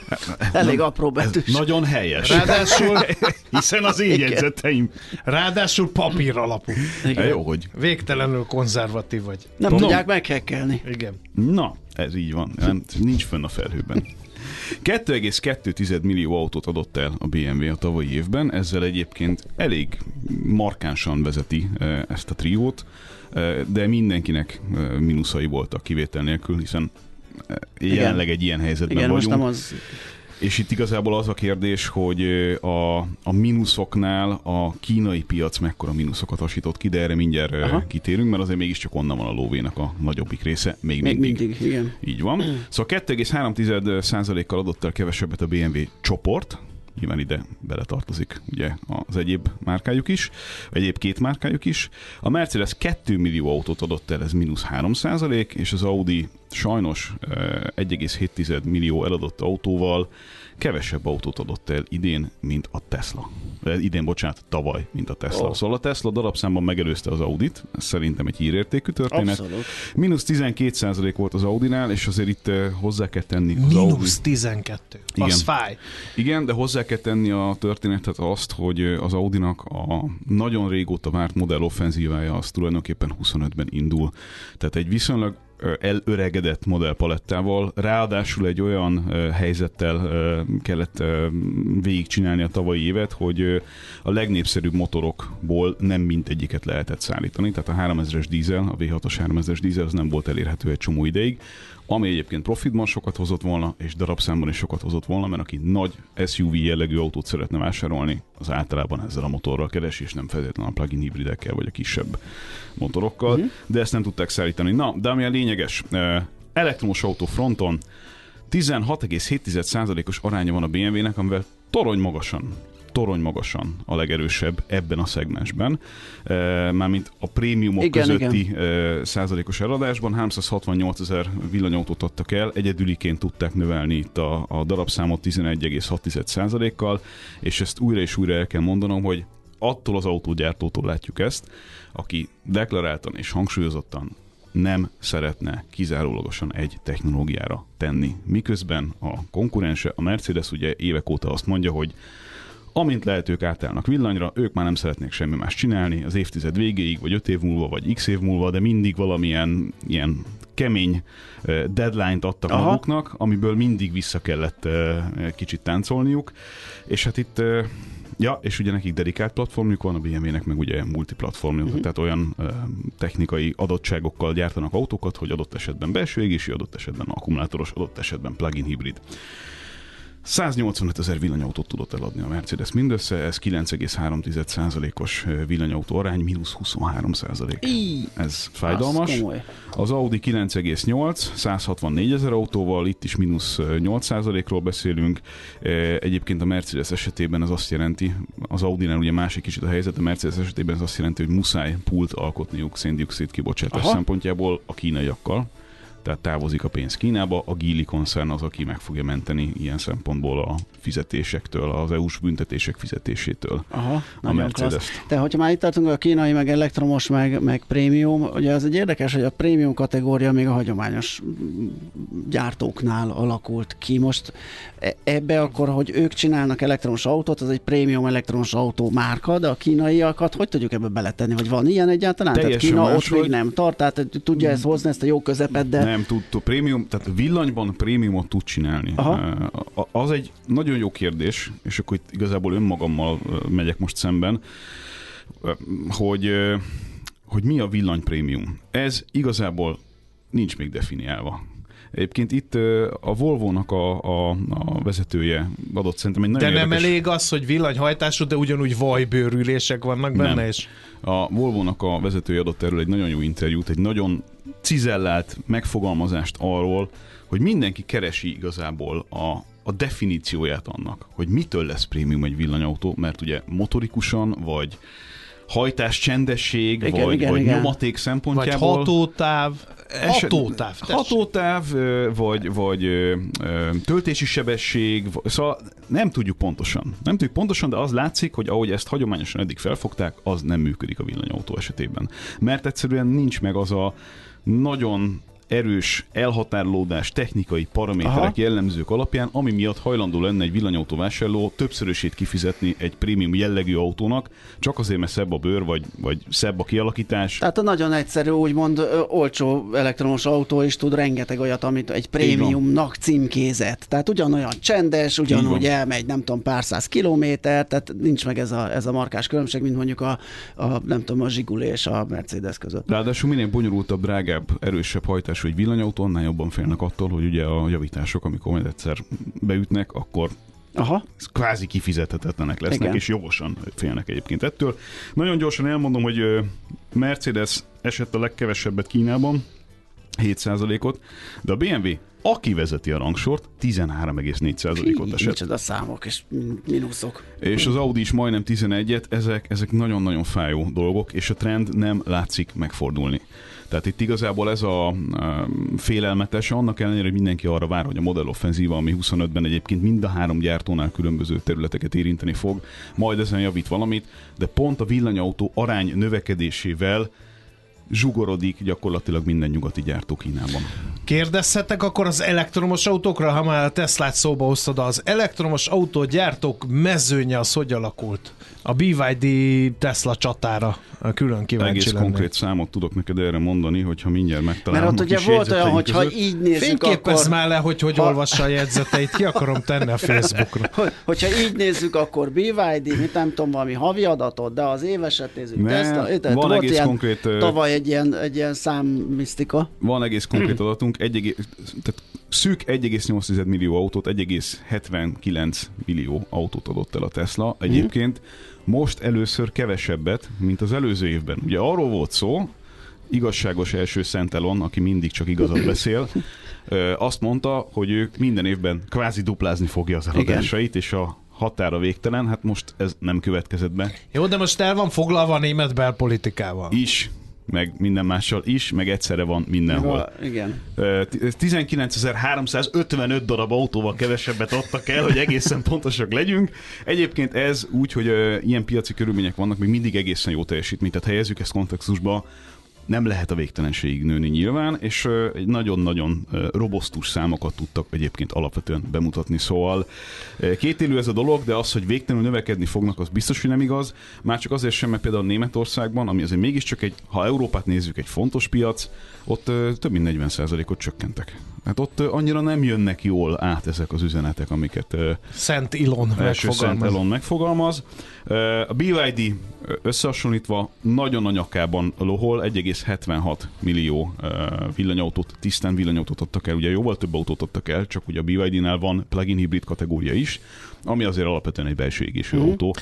Elég apró betűs. Ez nagyon helyes. Ráadásul, Hiszen az én jegyzeteim. ráadásul papír alapú. Hát jó, hogy. Végtelenül konzervatív vagy. Nem No. tudják meghekkelni. Igen. Na, ez így van. Nem, nincs fönn a felhőben. két egész kettő millió autót adott el a bé em vé a tavalyi évben, ezzel egyébként elég markánsan vezeti ezt a triót, de mindenkinek mínuszai voltak kivétel nélkül, hiszen jelenleg egy ilyen helyzetben Igen, vagyunk. most nem az... És itt igazából az a kérdés, hogy a, a mínuszoknál a kínai piac mekkora mínuszokat hasított ki, de erre mindjárt Aha. kitérünk, mert azért mégiscsak onnan van a lóvénak a nagyobbik része, még, Még mindig. mindig, igen. Így van. Szóval két egész három százalékkal adott el kevesebbet a bé em vé csoport, nyilván ide beletartozik ugye az egyéb márkájuk is, egyéb két márkájuk is. A Mercedes két millió autót adott el, ez mínusz három százalék, és az Audi sajnos egy egész hét millió eladott autóval kevesebb autót adott el idén, mint a Tesla. Idén, bocsánat, tavaly, mint a Tesla. Oh. Szóval a Tesla darabszámban megelőzte az Audit, ez szerintem egy hírértékű történet. Abszolút. Mínusz tizenkét százalék volt az Audinál, és azért itt hozzá kell tenni az Mínusz Audi... tizenkettő. Igen. Az fáj. Igen, de hozzá kell tenni a történetet azt, hogy az Audinak a nagyon régóta várt modelloffenzívája az tulajdonképpen huszonötben indul. Tehát egy viszonylag elöregedett modellpalettával, ráadásul egy olyan uh, helyzettel uh, kellett uh, végigcsinálni a tavalyi évet, hogy uh, a legnépszerűbb motorokból nem mindegyiket lehetett szállítani, tehát a háromezres dízel, a vé hatos háromezres dízel az nem volt elérhető egy csomó ideig, ami egyébként profitban sokat hozott volna, és darabszámban is sokat hozott volna, mert aki nagy es u vé jellegű autót szeretne vásárolni, az általában ezzel a motorral keres, és nem feltétlenül a plug-in hibridekkel, vagy a kisebb motorokkal, uh-huh. de ezt nem tudták szállítani. Na, de ami a lényeges, elektromos autó fronton tizenhat egész hét százalékos aránya van a bé em vé-nek, amivel torony magasan torony magasan a legerősebb ebben a szegmensben. E, mármint a prémiumok igen, közötti igen. százalékos eladásban háromszázhatvannyolcezer villanyautót adtak el, egyedüliként tudták növelni itt a, a darabszámot tizenegy egész hat százalékkal, és ezt újra és újra el kell mondanom, hogy attól az autógyártótól látjuk ezt, aki deklaráltan és hangsúlyozottan nem szeretne kizárólagosan egy technológiára tenni. Miközben a konkurense, a Mercedes ugye évek óta azt mondja, hogy amint lehet, ők átállnak villanyra, ők már nem szeretnék semmi más csinálni az évtized végéig, vagy öt év múlva, vagy x év múlva, de mindig valamilyen ilyen kemény deadline-t adtak Aha. maguknak, amiből mindig vissza kellett kicsit táncolniuk. És hát itt, ja, és ugye nekik dedikált platformjuk van, a bé em vé-nek meg ugye multiplatformjuk, uh-huh. tehát olyan technikai adottságokkal gyártanak autókat, hogy adott esetben belső égési, adott esetben akkumulátoros, adott esetben plug-in hibrid. száznyolcvanöt ezer villanyautót tudott eladni a Mercedes mindössze, ez kilenc egész három százalékos villanyautó arány, mínusz huszonhárom százalék. Ez fájdalmas. Az Audi kilenc egész nyolc, százhatvannégy ezer autóval, itt is mínusz nyolc százalékról beszélünk. Egyébként a Mercedes esetében ez azt jelenti, az Audinál ugye másik kicsit a helyzet, a Mercedes esetében ez azt jelenti, hogy muszáj pult alkotniuk szén-dioxid kibocsátás Aha. szempontjából a kínaiakkal. Tehát távozik a pénz Kínába, a Geely koncern az, aki meg fogja menteni ilyen szempontból a fizetésektől, az é u-s büntetések fizetésétől. Aha, a Mercedes. De hogyha már itt tartunk a kínai, meg elektromos, meg, meg prémium, ugye az egy érdekes, hogy a prémium kategória még a hagyományos gyártóknál alakult ki. Most ebbe akkor, hogy ők csinálnak elektromos autót, az egy prémium elektromos autó márka, de a kínaiakat hogy tudjuk ebbe beletenni? Vagy van ilyen egyáltalán? Teljesen tehát Kína más, ott még hogy... nem tart, tehát tudja ezt hozni, ezt a jó közepet, de... Nem tud, prémium, tehát villanyban prémiumot tud csinálni. Aha. Az egy nagyon jó kérdés, és akkor itt igazából önmagammal megyek most szemben, hogy, hogy mi a villany prémium. Ez igazából nincs még definiálva. Egyébként itt a Volvo-nak a, a, a vezetője adott szerintem egy nagyon De nem érdekes... elég az, hogy villanyhajtású, de ugyanúgy vajbőrülések vannak benne nem. is. A Volvo-nak a vezetője adott erről egy nagyon jó interjút, egy nagyon cizellált megfogalmazást arról, hogy mindenki keresi igazából a, a definícióját annak, hogy mitől lesz prémium egy villanyautó, mert ugye motorikusan, vagy hajtás, csendesség, igen, vagy, igen, vagy igen. nyomaték szempontjából. Vagy hatótáv. Eset, hatótáv. Hatótáv, vagy, vagy töltési sebesség, szóval nem tudjuk pontosan. Nem tudjuk pontosan, de az látszik, hogy ahogy ezt hagyományosan eddig felfogták, az nem működik a villanyautó esetében. Mert egyszerűen nincs meg az a nagyon erős elhatárolódás, technikai paraméterek, aha, jellemzők alapján, ami miatt hajlandó lenne egy villanyautó vásárló többszörösét kifizetni egy prémium jellegű autónak, csak azért, mert szebb a bőr, vagy, vagy szebb a kialakítás. Tehát a nagyon egyszerű, úgymond ö, olcsó elektromos autó is tud rengeteg olyat, amit egy prémiumnak címkézett. Tehát ugyanolyan csendes, ugyanúgy elmegy nem tudom pár száz kilométer, tehát nincs meg ez a, ez a markás különbség, mint mondjuk a, a nem tudom, a Zsiguli és a Mercedes között. Ráadásul minél bonyolultabb, drágább, erősebb hajtás egy villanyautó, annál jobban félnek attól, hogy ugye a javítások, amikor majd egyszer beütnek, akkor aha, kvázi kifizethetetlenek lesznek, igen, és jogosan félnek egyébként ettől. Nagyon gyorsan elmondom, hogy Mercedes esett a legkevesebbet Kínában, hét százalékot, de a bé em vé, aki vezeti a rangsort, tizenhárom egész négy százalékot esett. Micsoda számok és mínuszok. És az Audi is majdnem tizenegyet, ezek, ezek nagyon-nagyon fájó dolgok, és a trend nem látszik megfordulni. Tehát itt igazából ez a um, félelmetes, annak ellenére, hogy mindenki arra vár, hogy a Model Offensiva, ami huszonötben egyébként mind a három gyártónál különböző területeket érinteni fog, majd ezen javít valamit, de pont a villanyautó arány növekedésével zsugorodik gyakorlatilag minden nyugati gyártó Kínában. Kérdezhetek akkor az elektromos autókra, ha már a Teslát szóba hoztad, az elektromos autógyártók mezőnye az hogy alakult? A bé vé dé Tesla csatára külön kíváncsi Egész lennék. konkrét számot tudok neked erre mondani, hogyha mindjárt megtalálom. Mert ott ugye volt olyan, hogy ha így nézzük, fényképezz akkor... már le, hogy hogy ha... olvassa a jegyzeteit, ki akarom tenni a Facebookra. Hogy, hogyha így nézzük, akkor bé vé dé, mit nem tudom, valami havi adatot, de az éveset nézzük. Ne, Tesla, van egész ilyen, konkrét... Tavaly egy ilyen, egy ilyen számmisztika. Van egész konkrét adatunk, egy, tehát szűk egy egész nyolc millió autót, egy egész hetvenkilenc millió autót adott el a Tesla. Egyébként most először kevesebbet, mint az előző évben. Ugye arról volt szó, igazságos első Szent Elon, aki mindig csak igazat beszél, azt mondta, hogy ő minden évben kvázi duplázni fogja az eladásait, és a határa végtelen, hát most ez nem következett be. Jó, de most el van foglalva a német belpolitikával. Is, meg minden mással is, meg egyszerre van mindenhol. A, igen. tizenkilencezer-háromszázötvenöt darab autóval kevesebbet adtak el, hogy egészen pontosak legyünk. Egyébként ez úgy, hogy uh, ilyen piaci körülmények vannak, még mindig egészen jó teljesítmény, tehát helyezzük ezt kontextusba, nem lehet a végtelenségig nőni nyilván, és uh, egy nagyon-nagyon uh, robosztus számokat tudtak egyébként alapvetően bemutatni, szóval uh, kétélű ez a dolog, de az, hogy végtelenül növekedni fognak, az biztos, hogy nem igaz, már csak azért sem, mert például Németországban, ami azért mégiscsak egy, ha Európát nézzük, egy fontos piac, ott uh, több mint negyven százalékot csökkentek. Hát ott uh, annyira nem jönnek jól át ezek az üzenetek, amiket uh, Szent Elon megfogalmaz. Szent Elon megfogalmaz. Uh, a bé vé dé összehasonlítva nagyon a nyakában lohol, egy egész hetvenhat millió uh, villanyautót, tisztán villanyautót adtak el, ugye jóval több autót adtak el, csak ugye a bé vé dé-nál van plug-in hibrid kategória is, ami azért alapvetően egy belső égésű uh-huh. autó.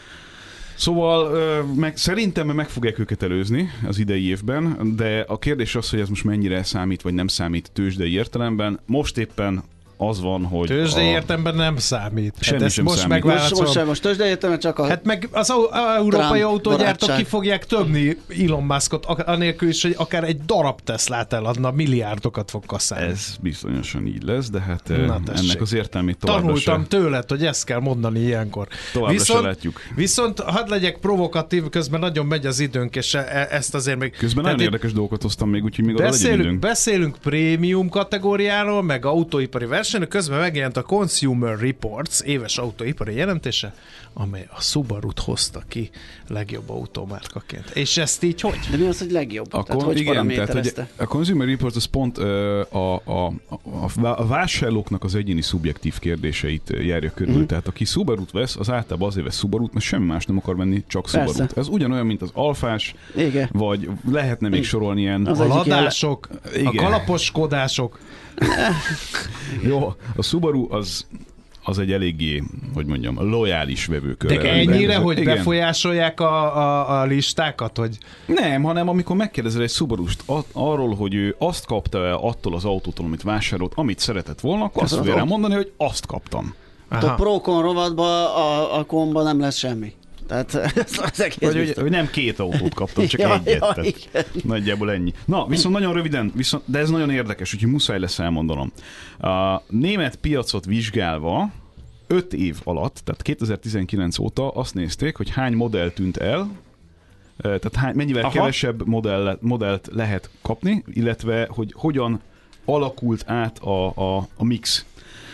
Szóval uh, meg, szerintem meg fogják őket előzni az idei évben, de a kérdés az, hogy ez most mennyire számít, vagy nem számít tőzsdei értelemben. Most éppen az van, hogy... Tőzsdei a... értelemben nem számít. Semmi hát sem most számít. Most, most, most tőzsdei értelemben csak a... Hát meg az au- európai Trump autógyártók barátság. ki fogják töbni Elon Muskot, ak- anélkül is, hogy akár egy darab Teslát eladna, milliárdokat fog kasszálni. Ez bizonyosan így lesz, de hát Na, Na, tessék. ennek az értelmét továbbra Tanultam se, tőled, hogy ezt kell mondani ilyenkor. továbbra viszont, se látjuk. viszont hadd legyek provokatív, közben nagyon megy az időnk, és e- ezt azért még... Közben tehát nagyon itt érdekes dolgokat hoztam még, úgyhogy még arra legyen Beszélünk, időnk. beszélünk prémium kategóriáról, meg autóipari versenyről, közben megjelent a Consumer Reports éves autóipari jelentése, amely a Subaru-t hozta ki legjobb autómárkaként. És ezt így hogy? De mi az, hogy legjobb? A, Tehát kon- hogy igen, tehát hogy paraméterezte? a Consumer Reports az pont ö, a, a, a, a vásárlóknak az egyéni szubjektív kérdéseit járja körül. Mm. Tehát aki Subaru-t vesz, az általában azért vesz Subaru-t, mert semmi más nem akar venni, csak Persze. Subaru-t. Ez ugyanolyan, mint az Alfás, Igen. vagy lehetne még sorolni ilyen... Az A egyik ladások, Igen. a kalaposkodások. Jó, a Subaru az az egy eléggé, hogy mondjam, lojális vevőkör. De ennyire, hogy Igen. befolyásolják a, a, a listákat, hogy Nem, hanem amikor megkérdezel egy Subarust a- arról, hogy ő azt kapta-e attól az autótól, amit vásárolt, amit szeretett volna, akkor Ez azt az fogja rá autó. mondani, hogy azt kaptam. A Procon rovatban a, a komba nem lesz semmi. Tehát ez az egész Vagy hogy, biztos. hogy nem két autót kaptam, csak Ja, egyet. ja, Tehát igen. nagyjából ennyi. Na, viszont nagyon röviden, viszont, de ez nagyon érdekes, úgyhogy muszáj lesz elmondanom. A német piacot vizsgálva öt év alatt, tehát kétezer-tizenkilenc óta azt nézték, hogy hány modell tűnt el, tehát hány, mennyivel Aha. kevesebb modell, modellt lehet kapni, illetve hogy hogyan alakult át a, a, a mix.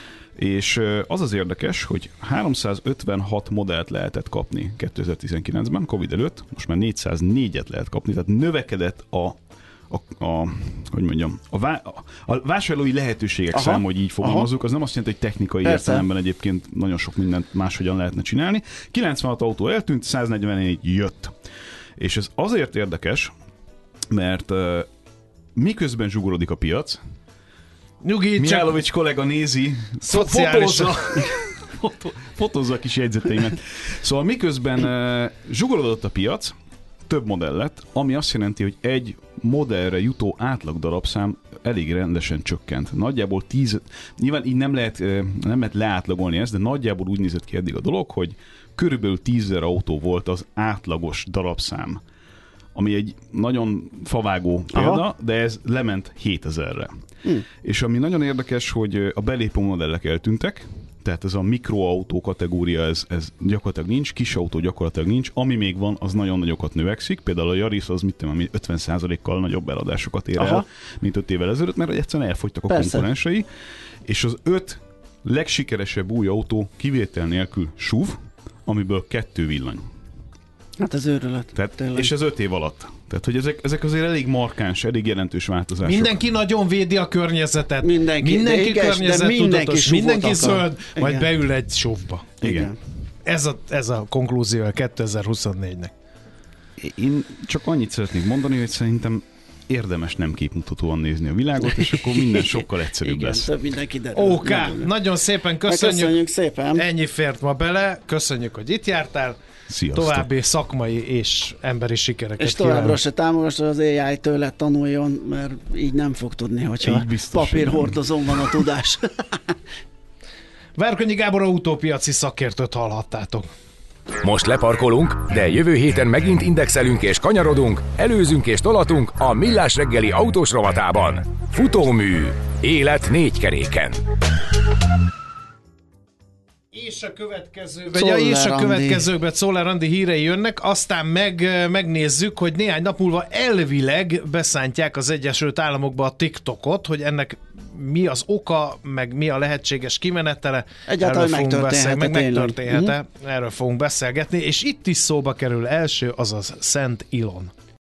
És az az érdekes, hogy háromszázötvenhat modellt lehetett kapni kétezer-tizenkilencben, Covid előtt, most már négyszáznégyet lehet kapni, tehát növekedett a, a, a hogy mondjam, a, vá, a vásárlói lehetőségek Aha. száma, hogy így fogalmazunk, az nem azt jelenti, hogy technikai Persze. értelemben egyébként nagyon sok mindent máshogyan lehetne csinálni. kilencvenhat autó eltűnt, száznegyvennégy jött. És ez azért érdekes, mert uh, miközben zsugorodik a piac, nyugi, csak Mihálovics kollega nézi, Szociális- fotózza, fotó, fotózza a kis jegyzeteimet. Szóval miközben uh, zsugorodott a piac, több modell lett, ami azt jelenti, hogy egy modellre jutó átlag darabszám elég rendesen csökkent. Nagyjából tíz, nyilván így nem lehet, uh, nem lehet leátlagolni ezt, de nagyjából úgy nézett ki eddig a dolog, hogy körülbelül tízezer autó volt az átlagos darabszám, ami egy nagyon favágó példa, Aha. de ez lement hétezerre. Hm. És ami nagyon érdekes, hogy a belépő modellek eltűntek, tehát ez a mikroautó kategória, ez, ez gyakorlatilag nincs, kis autó gyakorlatilag nincs, ami még van, az nagyon nagyokat növekszik, például a Yaris az mit tudom, ami ötven százalékkal nagyobb eladásokat ér Aha. el, mint öt évvel ezelőtt, mert egyszerűen elfogytak a Persze. konkurensei, és az öt legsikeresebb új autó kivétel nélkül es u vé, amiből kettő villany. Hát ez őrület. Tehát, tényleg. és ez öt év alatt. Tehát, hogy ezek, ezek azért elég markáns, elég jelentős változások. mindenki nagyon védi a környezetet. Mindenki, mindenki de igen, de környezettudatos, mindenki mindenki suvot akar. zöld, majd Igen. beül egy suvba. Igen. Ez a, ez a konklúzió a kétezer-huszonnégynek. Én csak annyit szeretnék mondani, hogy szerintem érdemes nem képmutatóan nézni a világot, és akkor minden sokkal egyszerűbb Igen, lesz. több mindenki derül. Ó ká, Nagyon jó. nagyon szépen Köszönjük. köszönjük. szépen. Ennyi fért ma bele. Köszönjük, hogy itt jártál. Sziasztok! További szakmai és emberi sikereket És továbbra kívánok. se támogassa, hogy az á i tőle tanuljon, mert így nem fog tudni, hogyha Így biztos, papírhordozón van a tudás. Várkonyi Gábor autópiaci szakértőt hallhattátok. Most leparkolunk, de jövő héten megint indexelünk és kanyarodunk, előzünk és tolatunk a Millás reggeli autós rovatában. Futómű. Élet négy keréken. És a következő, vagy Czoller a, és a Andi. következőkben Czoller Andi hírei jönnek, aztán meg, megnézzük, hogy néhány nap múlva elvileg beszántják az Egyesült Államokba a TikTokot, hogy ennek mi az oka, meg mi a lehetséges kimenetele. Egyáltalán Erről fogunk megtörténhet-e meg tényleg? megtörténhet-e, erről fogunk beszélgetni, és itt is szóba kerül első, azaz Szent Ilon.